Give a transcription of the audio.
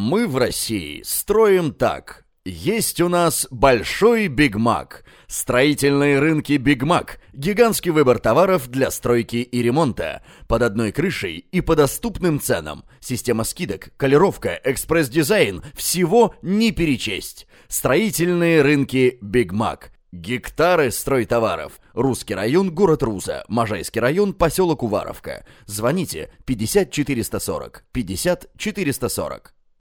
Мы в России строим так. Есть у нас большой Биг Мак. Строительные рынки Биг Мак. Гигантский выбор товаров для стройки и ремонта. Под одной крышей и по доступным ценам. Система скидок, колеровка, экспресс-дизайн. Всего не перечесть. Строительные рынки Биг Мак. Гектары стройтоваров. Русский район, город Руза. Можайский район, поселок Уваровка. Звоните 50 440 50 440.